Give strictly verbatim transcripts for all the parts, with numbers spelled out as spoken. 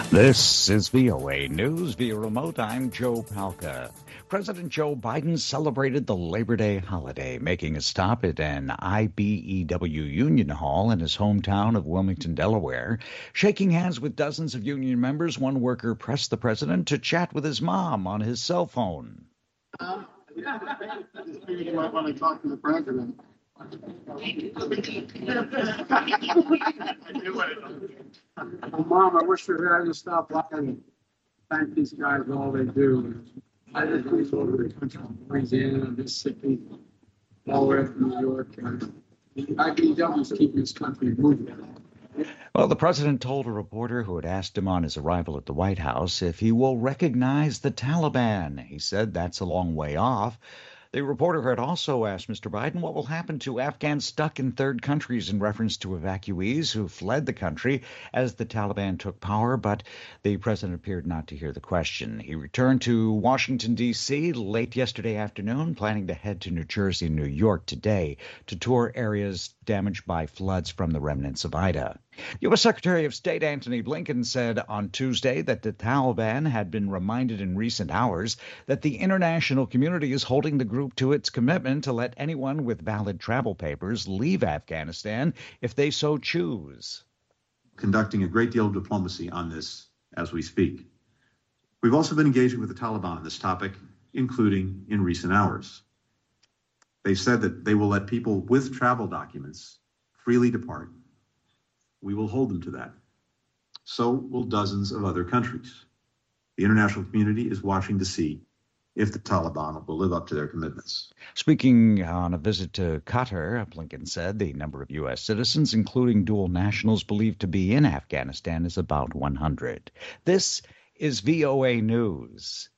This is V O A News via remote. I'm Joe Palca. President Joe Biden celebrated the Labor Day holiday, making a stop at an I B E W Union Hall in his hometown of Wilmington, Delaware. Shaking hands with dozens of union members, one worker pressed the president to chat with his mom on his cell phone. Uh, you might want to talk to the president. Well, Mom, I wish we had to stop by and thank these guys for all they do. I did these all over the country, Louisiana, Mississippi, all the way from New York. I B W is keeping this country moving. Well, the president told a reporter who had asked him on his arrival at the White House if he will recognize the Taliban. He said that's a long way off. The reporter had also asked Mister Biden what will happen to Afghans stuck in third countries in reference to evacuees who fled the country as the Taliban took power, but the president appeared not to hear the question. He returned to Washington, D C late yesterday afternoon, planning to head to New Jersey and New York today to tour areas damaged by floods from the remnants of Ida. U S. Secretary of State Antony Blinken said on Tuesday that the Taliban had been reminded in recent hours that the international community is holding the group to its commitment to let anyone with valid travel papers leave Afghanistan if they so choose. Conducting a great deal of diplomacy on this as we speak. We've also been engaging with the Taliban on this topic, including in recent hours. They've said that they will let people with travel documents freely depart. We will hold them to that. So will dozens of other countries. The international community is watching to see if the Taliban will live up to their commitments. Speaking on a visit to Qatar, Blinken said the number of U S citizens, including dual nationals believed to be in Afghanistan, is about one hundred. This is V O A News.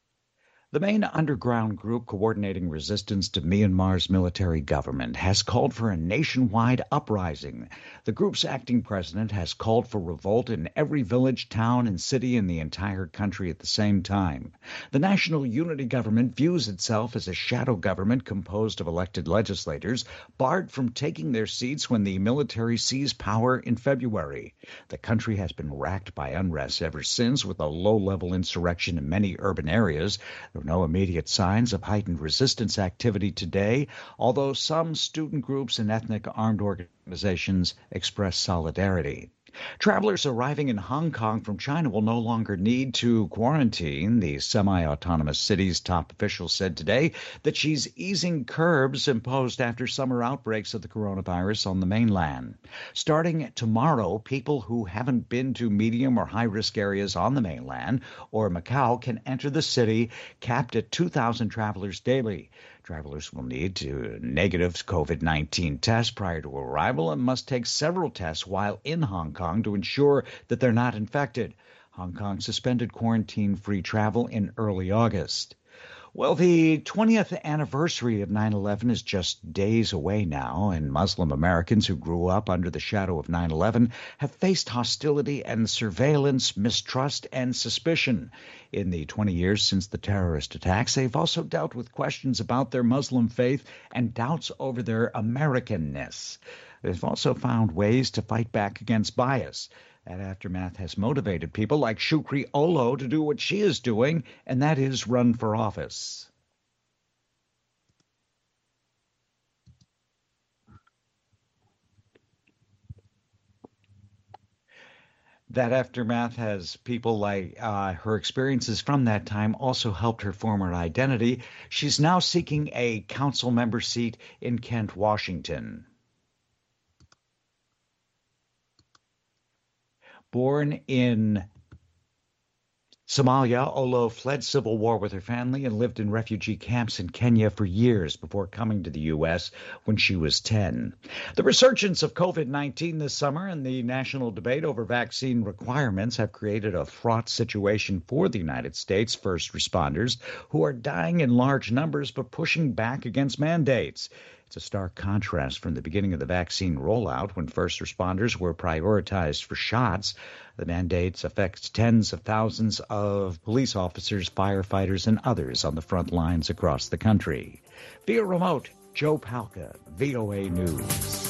The main underground group coordinating resistance to Myanmar's military government has called for a nationwide uprising. The group's acting president has called for revolt in every village, town, and city in the entire country at the same time. The National Unity Government views itself as a shadow government composed of elected legislators, barred from taking their seats when the military seized power in February. The country has been racked by unrest ever since, with a low-level insurrection in many urban areas. There are no immediate signs of heightened resistance activity today, although some student groups and ethnic armed organizations express solidarity. Travelers arriving in Hong Kong from China will no longer need to quarantine. The semi-autonomous city's top official said today that she's easing curbs imposed after summer outbreaks of the coronavirus on the mainland. Starting tomorrow, people who haven't been to medium or high-risk areas on the mainland or Macau can enter the city, capped at two thousand travelers daily. Travelers will need to negative COVID nineteen test prior to arrival and must take several tests while in Hong Kong to ensure that they're not infected. Hong Kong suspended quarantine-free travel in early August. Well, the twentieth anniversary of nine eleven is just days away now, and Muslim Americans who grew up under the shadow of nine eleven have faced hostility and surveillance, mistrust, and suspicion. In the twenty years since the terrorist attacks, they've also dealt with questions about their Muslim faith and doubts over their Americanness. They've also found ways to fight back against bias. That aftermath has motivated people like Shukri Olo to do what she is doing, and that is run for office. That aftermath has people like uh, her experiences from that time also helped her form her identity. She's now seeking a council member seat in Kent, Washington. Born in Somalia, Olo fled civil war with her family and lived in refugee camps in Kenya for years before coming to the U S when she was ten. The resurgence of COVID nineteen this summer and the national debate over vaccine requirements have created a fraught situation for the United States first responders who are dying in large numbers but pushing back against mandates. It's a stark contrast from the beginning of the vaccine rollout when first responders were prioritized for shots. The mandates affect tens of thousands of police officers, firefighters, and others on the front lines across the country. Via remote, Joe Palca, V O A News.